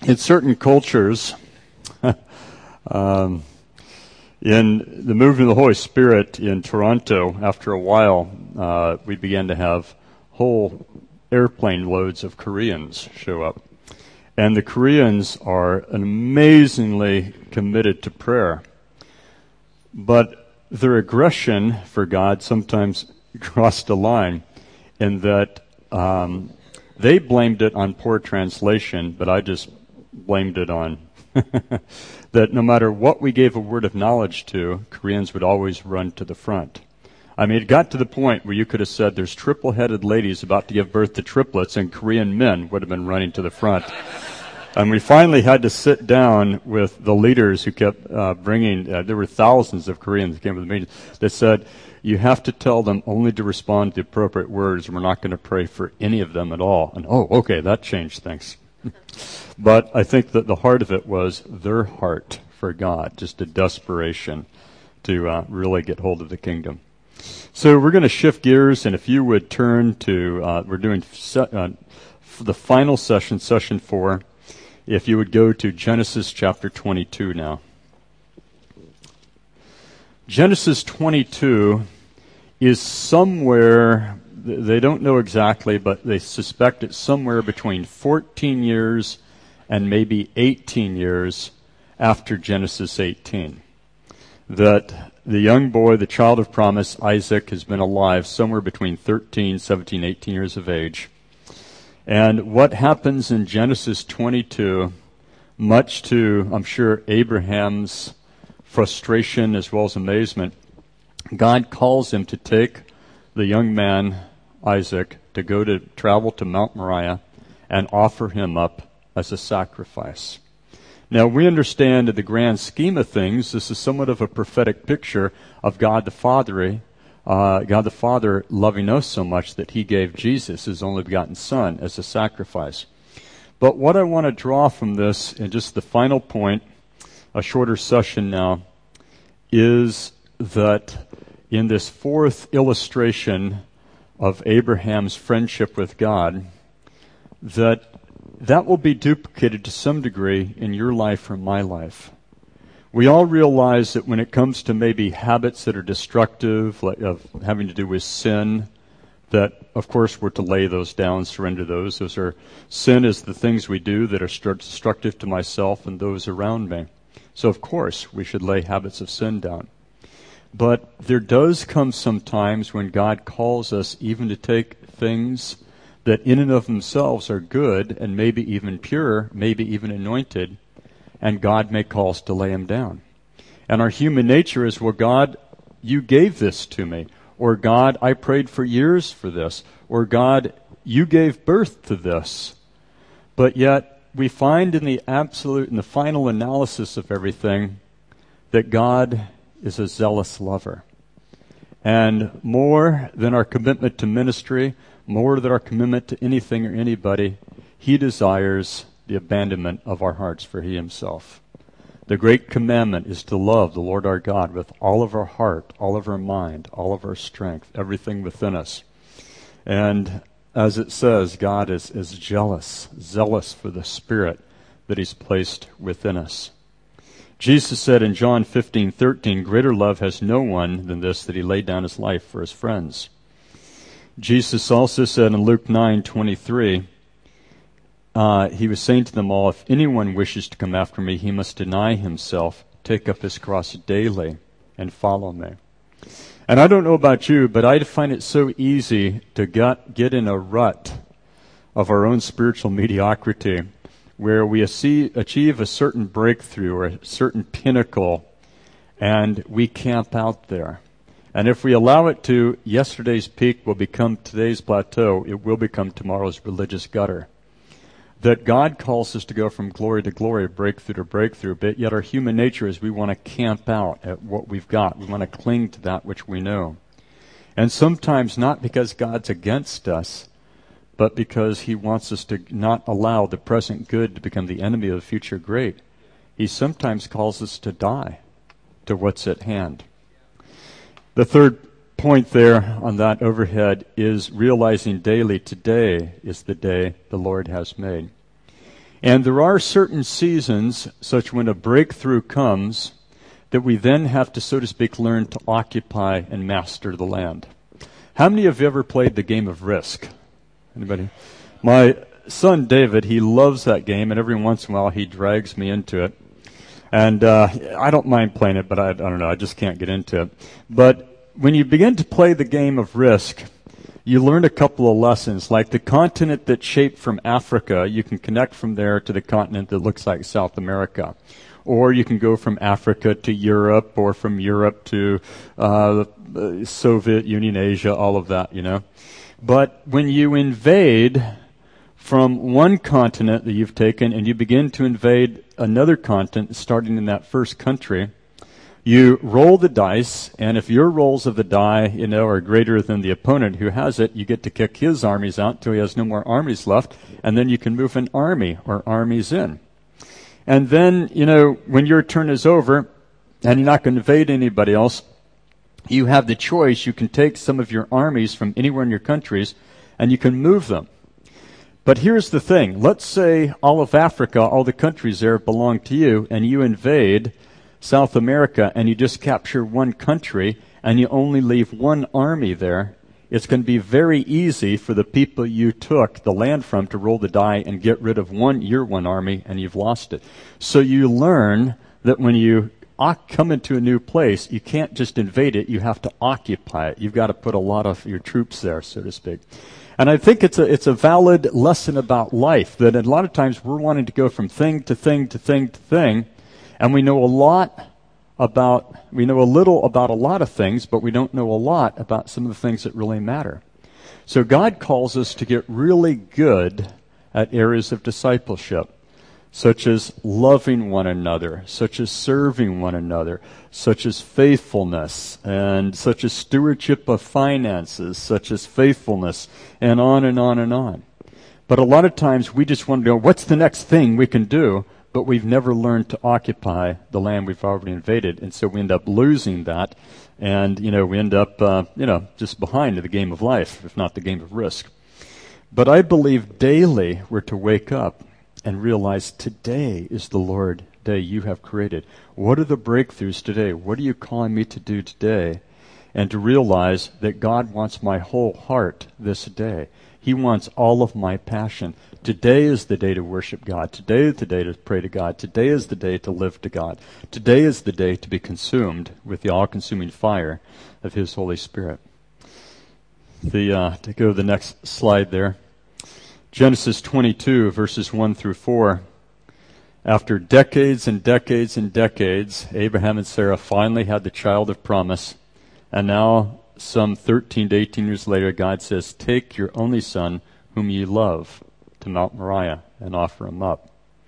In certain cultures, in the movement of the Holy Spirit in Toronto, after a while, we began to have whole airplane loads of Koreans show up. And the Koreans are amazingly committed to prayer. But their aggression for God sometimes crossed a line in that they blamed it on poor translation, but I just blamed it on that no matter what we gave a word of knowledge to, Koreans would always run to the front. I mean, it got to the point where you could have said there's triple-headed ladies about to give birth to triplets, and Korean men would have been running to the front. And we finally had to sit down with the leaders who kept bringing, there were thousands of Koreans who came to the meeting, that said, you have to tell them only to respond to the appropriate words, and we're not going to pray for any of them at all. And, okay, that changed things. But I think that the heart of it was their heart for God, just a desperation to really get hold of the kingdom. So we're going to shift gears, and if you would turn to, we're doing the final session, session 4. If you would go to Genesis chapter 22 now. Genesis 22 is somewhere, they don't know exactly, but they suspect it's somewhere between 14 years and maybe 18 years after Genesis 18. That the young boy, the child of promise, Isaac, has been alive somewhere between 13, 17, 18 years of age. And what happens in Genesis 22, much to, I'm sure, Abraham's frustration as well as amazement, God calls him to take the young man, Isaac, to travel to Mount Moriah and offer him up as a sacrifice. Now, we understand in the grand scheme of things, this is somewhat of a prophetic picture of God the Father loving us so much that he gave Jesus, his only begotten Son, as a sacrifice. But what I want to draw from this, and just the final point, a shorter session now, is that in this fourth illustration of Abraham's friendship with God, that will be duplicated to some degree in your life or my life. We all realize that when it comes to maybe habits that are destructive, like of having to do with sin, that of course we're to lay those down, surrender those. Sin is the things we do that are destructive to myself and those around me. So of course we should lay habits of sin down. But there does come some times when God calls us even to take things that in and of themselves are good and maybe even pure, maybe even anointed, and God may call us to lay them down. And our human nature is, well, God, you gave this to me. Or God, I prayed for years for this. Or God, you gave birth to this. But yet, we find in the final analysis of everything that God is a zealous lover. And more than our commitment to ministry, more than our commitment to anything or anybody, he desires the abandonment of our hearts for he himself. The great commandment is to love the Lord our God with all of our heart, all of our mind, all of our strength, everything within us. And as it says, God is zealous for the Spirit that he's placed within us. Jesus said in John 15:13, greater love has no one than this, that he laid down his life for his friends. Jesus also said in Luke 9:23, he was saying to them all, if anyone wishes to come after me, he must deny himself, take up his cross daily, and follow me. And I don't know about you, but I find it so easy to get in a rut of our own spiritual mediocrity, where we achieve a certain breakthrough or a certain pinnacle, and we camp out there. And if we allow it to, yesterday's peak will become today's plateau, it will become tomorrow's religious gutter. That God calls us to go from glory to glory, breakthrough to breakthrough, but yet our human nature is we want to camp out at what we've got. We want to cling to that which we know. And sometimes not because God's against us, but because he wants us to not allow the present good to become the enemy of the future great. He sometimes calls us to die to what's at hand. The third point there on that overhead is realizing daily today is the day the Lord has made. And there are certain seasons, such when a breakthrough comes, that we then have to, so to speak, learn to occupy and master the land. How many of you ever played the game of Risk? Anybody? My son David, he loves that game, and every once in a while he drags me into it. And I don't mind playing it, but I don't know, I just can't get into it. But when you begin to play the game of Risk, you learn a couple of lessons, like the continent that's shaped from Africa, you can connect from there to the continent that looks like South America. Or you can go from Africa to Europe, or from Europe to the Soviet Union, Asia, all of that, you know. But when you invade from one continent that you've taken and you begin to invade another continent, starting in that first country, you roll the dice, and if your rolls of the die, you know, are greater than the opponent who has it, you get to kick his armies out until he has no more armies left, and then you can move an army or armies in. And then, you know, when your turn is over, and you're not going to invade anybody else, you have the choice. You can take some of your armies from anywhere in your countries, and you can move them. But here's the thing. Let's say all of Africa, all the countries there belong to you, and you invade South America, and you just capture one country, and you only leave one army there. It's going to be very easy for the people you took the land from to roll the die and get rid of your one army, and you've lost it. So you learn that when you come into a new place, you can't just invade it, you have to occupy it. You've got to put a lot of your troops there, so to speak. And I think it's a valid lesson about life, that a lot of times we're wanting to go from thing to thing to thing to thing, and we know a little about a lot of things, but we don't know a lot about some of the things that really matter. So God calls us to get really good at areas of discipleship, such as loving one another, such as serving one another, such as faithfulness, and such as stewardship of finances, such as faithfulness, and on and on and on. But a lot of times we just want to know, what's the next thing we can do? But we've never learned to occupy the land we've already invaded, and so we end up losing that, and, you know, we end up, just behind the game of life, if not the game of Risk. But I believe daily we're to wake up and realize today is the Lord day you have created. What are the breakthroughs today? What are you calling me to do today? And to realize that God wants my whole heart this day. He wants all of my passion. Today is the day to worship God. Today is the day to pray to God. Today is the day to live to God. Today is the day to be consumed with the all-consuming fire of His Holy Spirit. To go to the next slide there. Genesis 22, verses 1 through 4. After decades and decades and decades, Abraham and Sarah finally had the child of promise. And now, some 13 to 18 years later, God says, take your only son, whom ye love, to Mount Moriah and offer him up.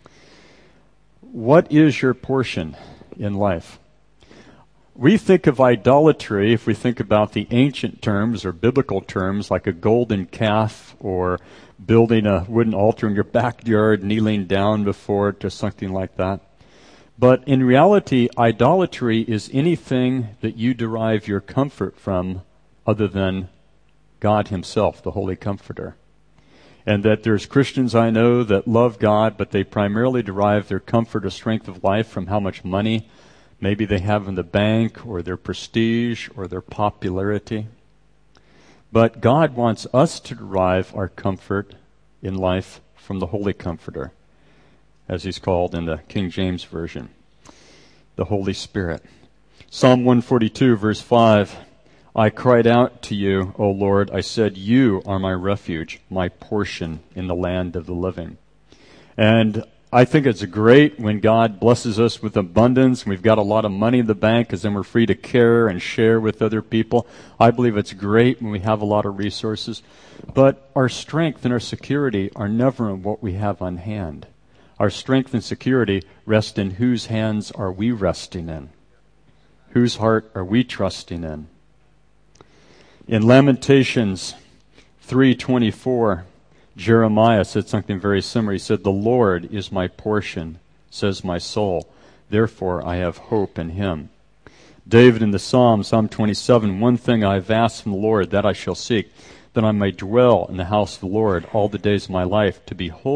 What is your portion in life? We think of idolatry, if we think about the ancient terms or biblical terms, like a golden calf or building a wooden altar in your backyard, kneeling down before it, or something like that. But in reality, idolatry is anything that you derive your comfort from other than God Himself, the Holy Comforter. And that there's Christians I know that love God, but they primarily derive their comfort or strength of life from how much money maybe they have in the bank, or their prestige, or their popularity. But God wants us to derive our comfort in life from the Holy Comforter, as He's called in the King James Version, the Holy Spirit. Psalm 142, verse 5, I cried out to you, O Lord. I said, you are my refuge, my portion in the land of the living. And I think it's great when God blesses us with abundance and we've got a lot of money in the bank, because then we're free to care and share with other people. I believe it's great when we have a lot of resources. But our strength and our security are never in what we have on hand. Our strength and security rest in whose hands are we resting in? Whose heart are we trusting in? In Lamentations 3:24, Jeremiah said something very similar. He said, the Lord is my portion, says my soul. Therefore I have hope in Him. David in the Psalm 27, one thing I have asked from the Lord, that I shall seek, that I may dwell in the house of the Lord all the days of my life, to behold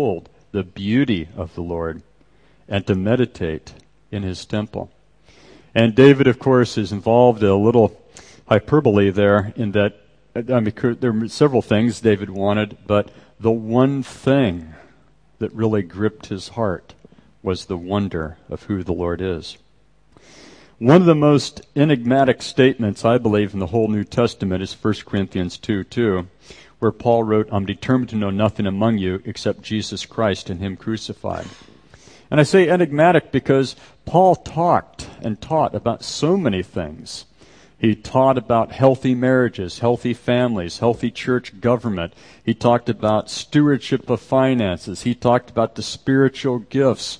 the beauty of the Lord and to meditate in his temple. And David, of course, is involved in a little hyperbole there in that, I mean, there were several things David wanted, but the one thing that really gripped his heart was the wonder of who the Lord is. One of the most enigmatic statements, I believe, in the whole New Testament is 1 Corinthians 2:2, where Paul wrote, I'm determined to know nothing among you except Jesus Christ and him crucified. And I say enigmatic because Paul talked and taught about so many things. He taught about healthy marriages, healthy families, healthy church government. He talked about stewardship of finances. He talked about the spiritual gifts.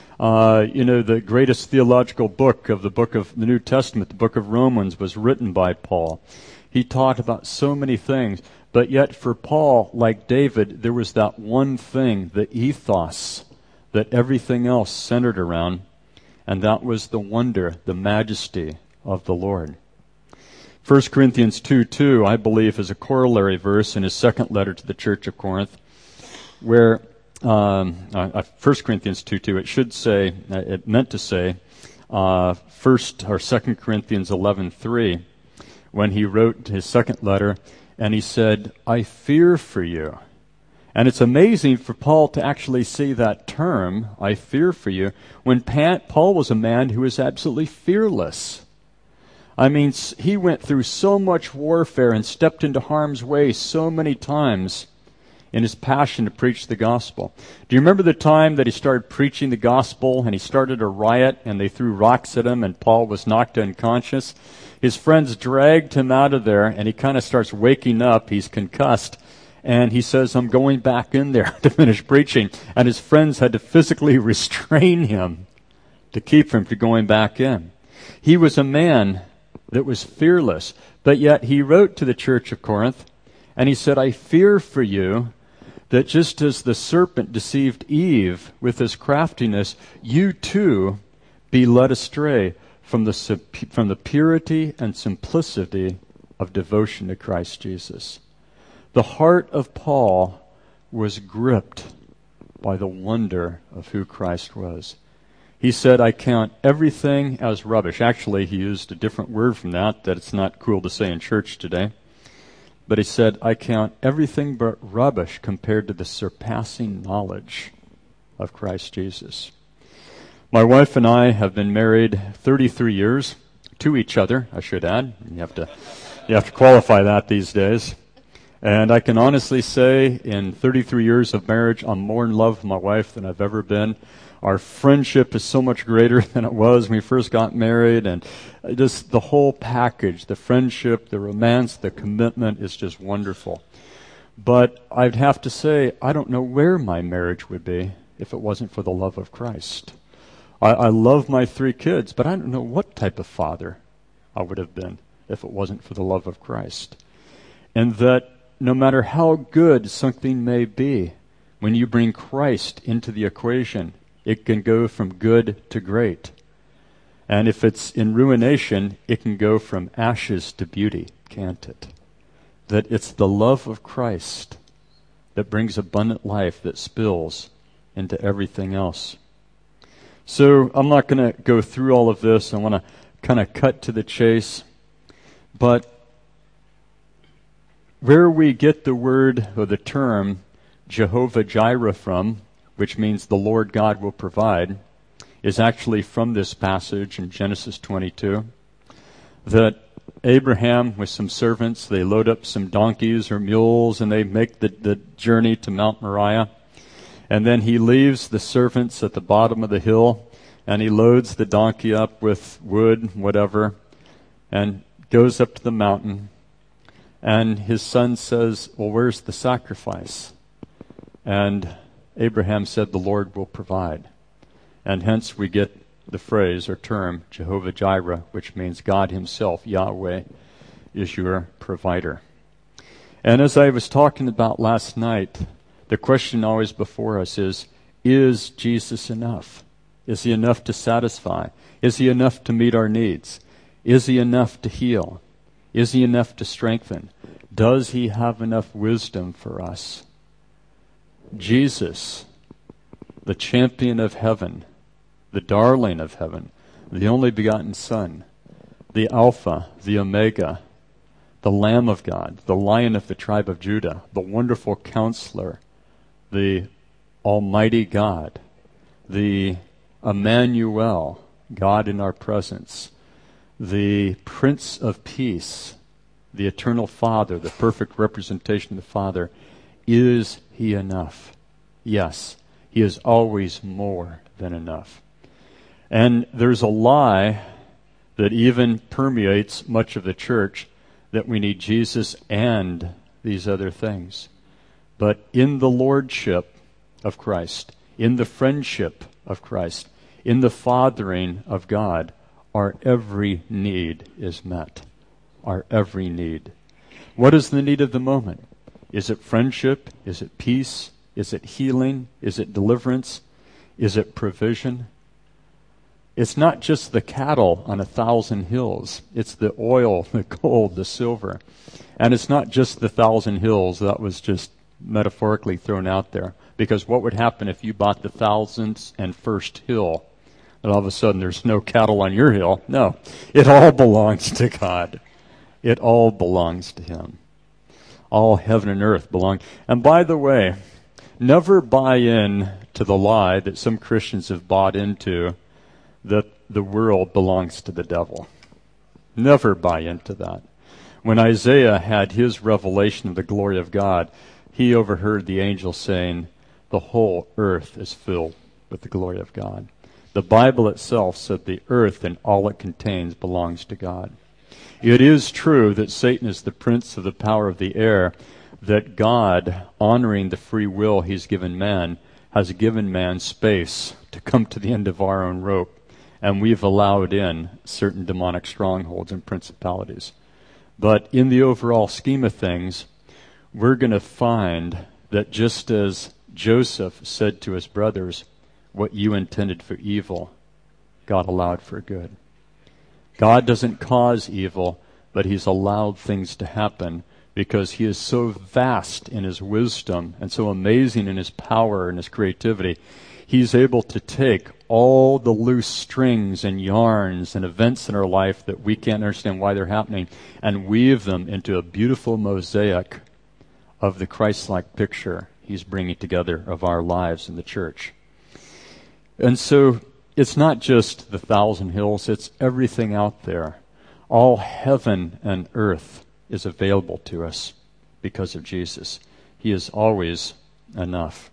The greatest theological book of the New Testament, the book of Romans, was written by Paul. He taught about so many things, but yet for Paul, like David, there was that one thing, the ethos, that everything else centered around, and that was the wonder, the majesty of the Lord. 1 Corinthians 2:2, I believe, is a corollary verse in his second letter to the church of Corinth, where 1 Corinthians 2:2, it meant to say 1st or 2 Corinthians 11:3, when he wrote his second letter, and he said, I fear for you. And it's amazing for Paul to actually see that term, I fear for you, when Paul was a man who was absolutely fearless. I mean, he went through so much warfare and stepped into harm's way so many times in his passion to preach the gospel. Do you remember the time that he started preaching the gospel and he started a riot and they threw rocks at him and Paul was knocked unconscious? His friends dragged him out of there and he kind of starts waking up. He's concussed. And he says, I'm going back in there to finish preaching. And his friends had to physically restrain him to keep him from going back in. He was a man that was fearless. But yet he wrote to the church of Corinth and he said, I fear for you that just as the serpent deceived Eve with his craftiness, you too be led astray from the purity and simplicity of devotion to Christ Jesus. The heart of Paul was gripped by the wonder of who Christ was. He said, I count everything as rubbish. Actually, he used a different word from that it's not cool to say in church today. But he said, I count everything but rubbish compared to the surpassing knowledge of Christ Jesus. My wife and I have been married 33 years to each other, I should add. You have to qualify that these days. And I can honestly say in 33 years of marriage, I'm more in love with my wife than I've ever been. Our friendship is so much greater than it was when we first got married, and just the whole package, the friendship, the romance, the commitment is just wonderful. But I'd have to say, I don't know where my marriage would be if it wasn't for the love of Christ. I love my 3 kids, but I don't know what type of father I would have been if it wasn't for the love of Christ. And that no matter how good something may be, when you bring Christ into the equation, it can go from good to great. And if it's in ruination, it can go from ashes to beauty, can't it? That it's the love of Christ that brings abundant life that spills into everything else. So I'm not going to go through all of this. I want to kind of cut to the chase. But where we get the word or the term Jehovah Jireh from, which means the Lord God will provide, is actually from this passage in Genesis 22. That Abraham with some servants, they load up some donkeys or mules and they make the journey to Mount Moriah. And then he leaves the servants at the bottom of the hill and he loads the donkey up with wood, whatever, and goes up to the mountain. And his son says, well, where's the sacrifice? And Abraham said, the Lord will provide. And hence we get the phrase or term Jehovah Jireh, which means God himself, Yahweh, is your provider. And as I was talking about last night, the question always before us is Jesus enough? Is he enough to satisfy? Is he enough to meet our needs? Is he enough to heal? Is he enough to strengthen? Does he have enough wisdom for us? Jesus the champion of heaven, the darling of heaven, the only begotten Son, the Alpha, the Omega, the Lamb of God, the Lion of the tribe of Judah, the wonderful Counselor, the Almighty God, the Emmanuel, God in our presence, the Prince of Peace, the Eternal Father, the perfect representation of the Father. Is he enough? Yes, he is always more than enough. And there's a lie that even permeates much of the church that we need Jesus and these other things. But in the lordship of Christ, in the friendship of Christ, in the fathering of God, our every need is met. Our every need. What is the need of the moment? Is it friendship? Is it peace? Is it healing? Is it deliverance? Is it provision? It's not just the cattle on 1,000 hills. It's the oil, the gold, the silver. And it's not just the 1,000 hills. That was just metaphorically thrown out there. Because what would happen if you bought the 1,001st hill? And all of a sudden there's no cattle on your hill. No. It all belongs to God. It all belongs to Him. All heaven and earth belong. And by the way, never buy in to the lie that some Christians have bought into, that the world belongs to the devil. Never buy into that. When Isaiah had his revelation of the glory of God, he overheard the angel saying, the whole earth is filled with the glory of God. The Bible itself said the earth and all it contains belongs to God. It is true that Satan is the prince of the power of the air, that God, honoring the free will He's given man, has given man space to come to the end of our own rope. And we've allowed in certain demonic strongholds and principalities. But in the overall scheme of things, we're going to find that just as Joseph said to his brothers, what you intended for evil, God allowed for good. God doesn't cause evil, but He's allowed things to happen because He is so vast in His wisdom and so amazing in His power and His creativity. He's able to take all the loose strings and yarns and events in our life that we can't understand why they're happening and weave them into a beautiful mosaic of the Christ-like picture He's bringing together of our lives in the church. And so it's not just the 1,000 hills, it's everything out there. All heaven and earth is available to us because of Jesus. He is always enough.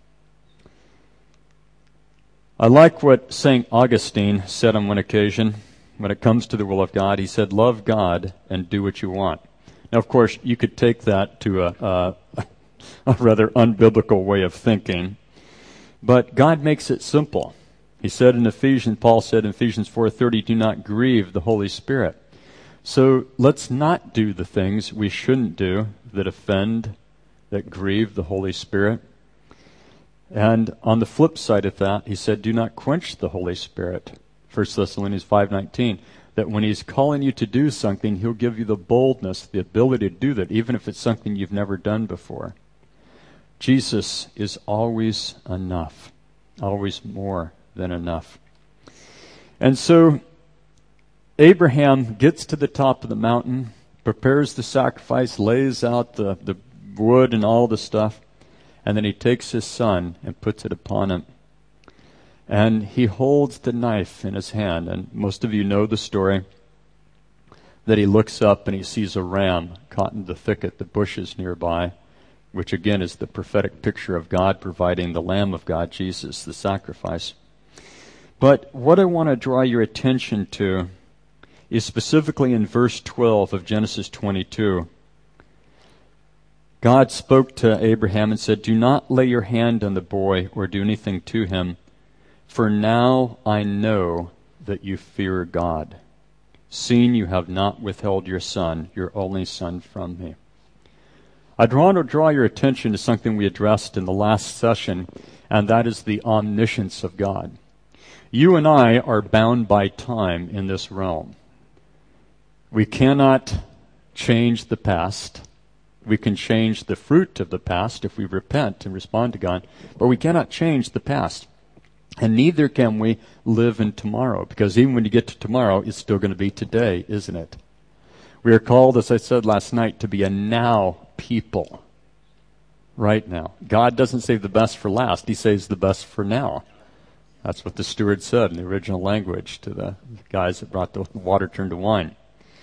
I like what St. Augustine said on one occasion when it comes to the will of God. He said, love God and do what you want. Now, of course, you could take that to a rather unbiblical way of thinking, but God makes it simple. He said in Ephesians, Paul said in Ephesians 4:30, do not grieve the Holy Spirit. So let's not do the things we shouldn't do that offend, that grieve the Holy Spirit. And on the flip side of that, he said, do not quench the Holy Spirit. 1 Thessalonians 5:19, that when He's calling you to do something, He'll give you the boldness, the ability to do that, even if it's something you've never done before. Jesus is always enough, always more than enough. And so Abraham gets to the top of the mountain, prepares the sacrifice, lays out the wood and all the stuff, and then he takes his son and puts it upon him. And he holds the knife in his hand. And most of you know the story that he looks up and he sees a ram caught in the thicket, the bushes nearby, which again is the prophetic picture of God providing the Lamb of God, Jesus, the sacrifice. But what I want to draw your attention to is specifically in verse 12 of Genesis 22. God spoke to Abraham and said, do not lay your hand on the boy or do anything to him, for now I know that you fear God, seeing you have not withheld your son, your only son, from me. I want to draw your attention to something we addressed in the last session, and that is the omniscience of God. You and I are bound by time in this realm. We cannot change the past. We can change the fruit of the past if we repent and respond to God, but we cannot change the past. And neither can we live in tomorrow, because even when you get to tomorrow, it's still going to be today, isn't it? We are called, as I said last night, to be a now people. Right now. God doesn't save the best for last. He saves the best for now. That's what the steward said in the original language to the guys that brought the water turned to wine.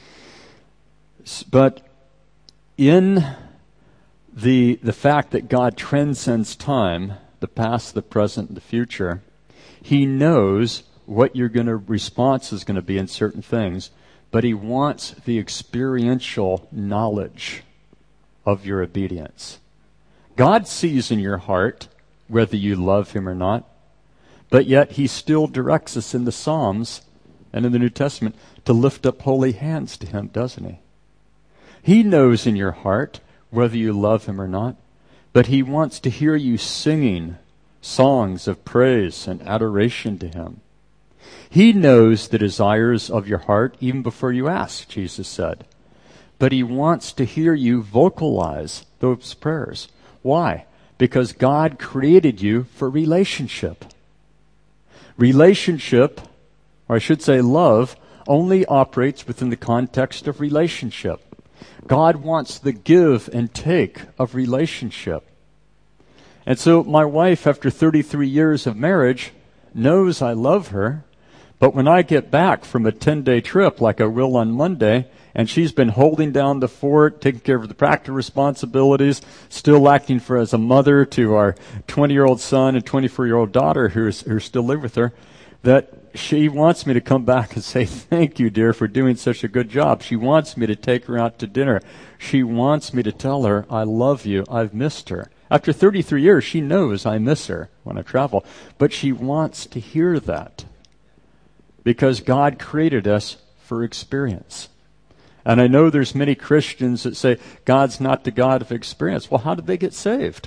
But in the fact that God transcends time, the past, the present, and the future, He knows what your response is going to be in certain things, but He wants the experiential knowledge of your obedience. God sees in your heart whether you love Him or not, but yet He still directs us in the Psalms and in the New Testament to lift up holy hands to Him, doesn't He? He knows in your heart whether you love Him or not, but He wants to hear you singing songs of praise and adoration to Him. He knows the desires of your heart even before you ask, Jesus said. But He wants to hear you vocalize those prayers. Why? Because God created you for relationship. Relationship, or I should say love, only operates within the context of relationship. God wants the give and take of relationship. And so my wife, after 33 years of marriage, knows I love her. But when I get back from a 10-day trip, like I will on Monday, and she's been holding down the fort, taking care of the practical responsibilities, still acting as a mother to our 20-year-old son and 24-year-old daughter who still live with her, that she wants me to come back and say, thank you, dear, for doing such a good job. She wants me to take her out to dinner. She wants me to tell her, I love you, I've missed her. After 33 years, she knows I miss her when I travel, but she wants to hear that because God created us for experience. And I know there's many Christians that say, God's not the God of experience. Well, how did they get saved?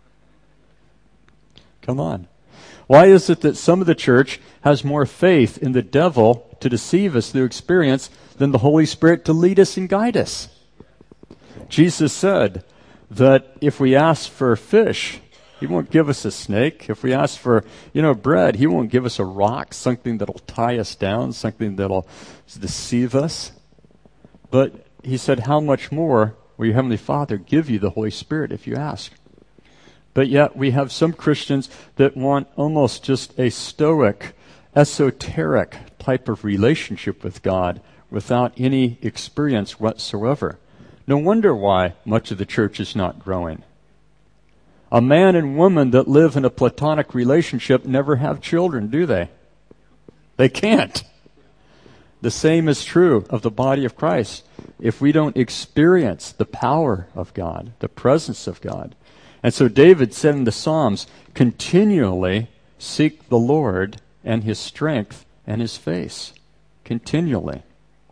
Come on. Why is it that some of the church has more faith in the devil to deceive us through experience than the Holy Spirit to lead us and guide us? Jesus said that if we ask for fish, He won't give us a snake. If we ask for, bread, He won't give us a rock, something that'll tie us down, something that'll deceive us. But He said, how much more will your Heavenly Father give you the Holy Spirit if you ask? But yet we have some Christians that want almost just a stoic, esoteric type of relationship with God without any experience whatsoever. No wonder why much of the church is not growing. A man and woman that live in a platonic relationship never have children, do they? They can't. The same is true of the body of Christ. If we don't experience the power of God, the presence of God. And so David said in the Psalms, continually seek the Lord and His strength and His face. Continually.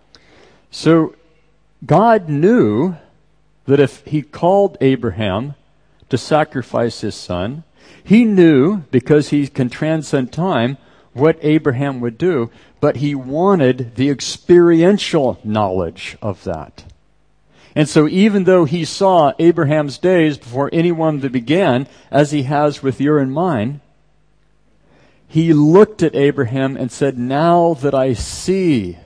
So God knew that if He called Abraham to sacrifice his son, He knew, because He can transcend time, what Abraham would do, but He wanted the experiential knowledge of that. And so even though He saw Abraham's days before anyone that began, as He has with your and mine, He looked at Abraham and said, now that I see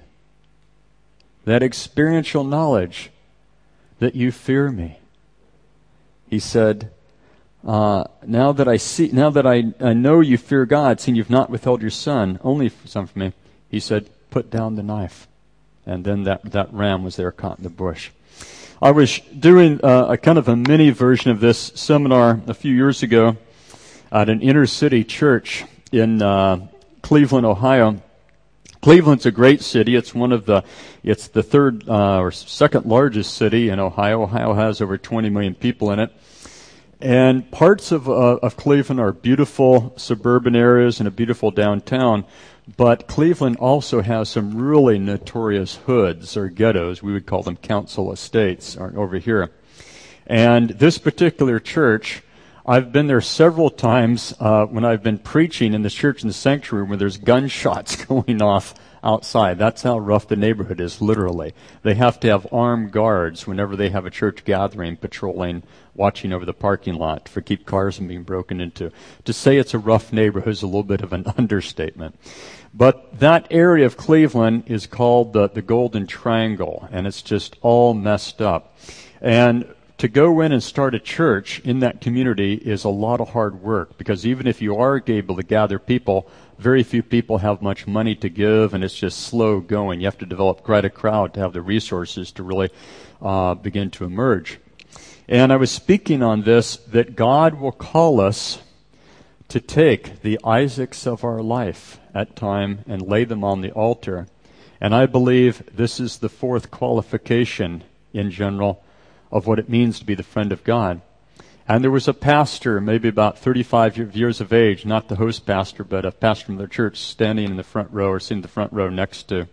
that experiential knowledge that you fear me, He said, now that I know you fear God, seeing you've not withheld your son, only son from me, He said, put down the knife. And then that ram was there caught in the bush. I was doing a kind of a mini version of this seminar a few years ago at an inner city church in Cleveland, Ohio. Cleveland's a great city. It's it's the third or second largest city in Ohio. Ohio has over 20 million people in it. And parts of Cleveland are beautiful suburban areas and a beautiful downtown. But Cleveland also has some really notorious hoods or ghettos. We would call them council estates over here. And this particular church I've been there several times when I've been preaching in the church in the sanctuary where there's gunshots going off outside. That's how rough the neighborhood is, literally. They have to have armed guards whenever they have a church gathering, patrolling, watching over the parking lot to keep cars from being broken into. To say it's a rough neighborhood is a little bit of an understatement. But that area of Cleveland is called the Golden Triangle, and it's just all messed up. And to go in and start a church in that community is a lot of hard work, because even if you are able to gather people, very few people have much money to give, and it's just slow going. You have to develop quite a crowd to have the resources to really begin to emerge. And I was speaking on this, that God will call us to take the Isaacs of our life at time and lay them on the altar. And I believe this is the fourth qualification in general of what it means to be the friend of God. And there was a pastor, maybe about 35 years of age, not the host pastor, but a pastor from their church, standing in the front row, or sitting in the front row next to,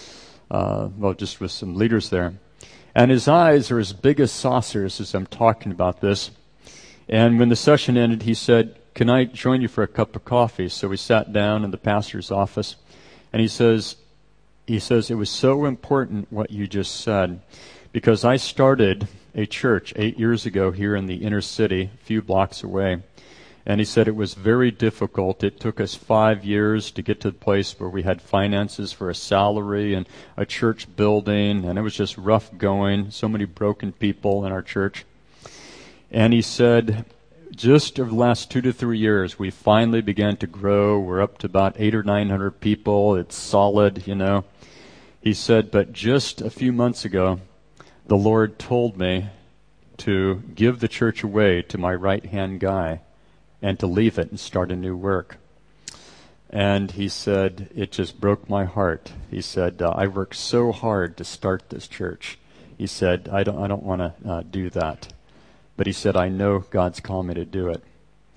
just with some leaders there. And his eyes are as big as saucers as I'm talking about this. And when the session ended, he said, "Can I join you for a cup of coffee?" So we sat down in the pastor's office, and he says, it was so important what you just said, because I started a church 8 years ago here in the inner city, a few blocks away. And he said it was very difficult. It took us 5 years to get to the place where we had finances for a salary and a church building, and it was just rough going, so many broken people in our church. And he said, just over the last 2 to 3 years, we finally began to grow. We're up to about 800 or 900 people. It's solid, He said, but just a few months ago, the Lord told me to give the church away to my right-hand guy and to leave it and start a new work. And he said, it just broke my heart. He said, I worked so hard to start this church. He said, I don't want to do that. But he said, I know God's called me to do it.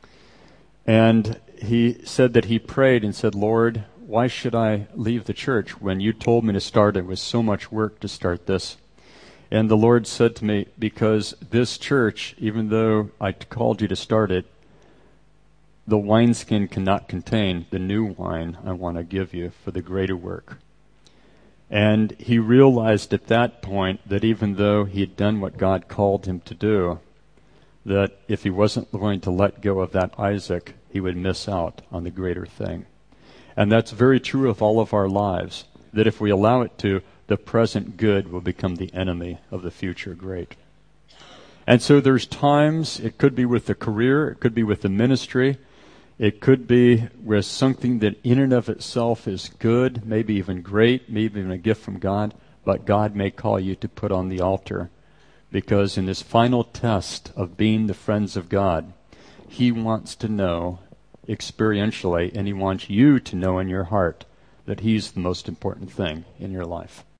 And he said that he prayed and said, Lord, why should I leave the church when you told me to start it? It was so much work to start this. And the Lord said to me, because this church, even though I called you to start it, the wineskin cannot contain the new wine I want to give you for the greater work. And he realized at that point that even though he had done what God called him to do, that if he wasn't going to let go of that Isaac, he would miss out on the greater thing. And that's very true of all of our lives, that if we allow it to, the present good will become the enemy of the future great. And so there's times, it could be with the career, it could be with the ministry, it could be with something that in and of itself is good, maybe even great, maybe even a gift from God, but God may call you to put on the altar. Because in this final test of being the friends of God, He wants to know experientially, and He wants you to know in your heart that He's the most important thing in your life.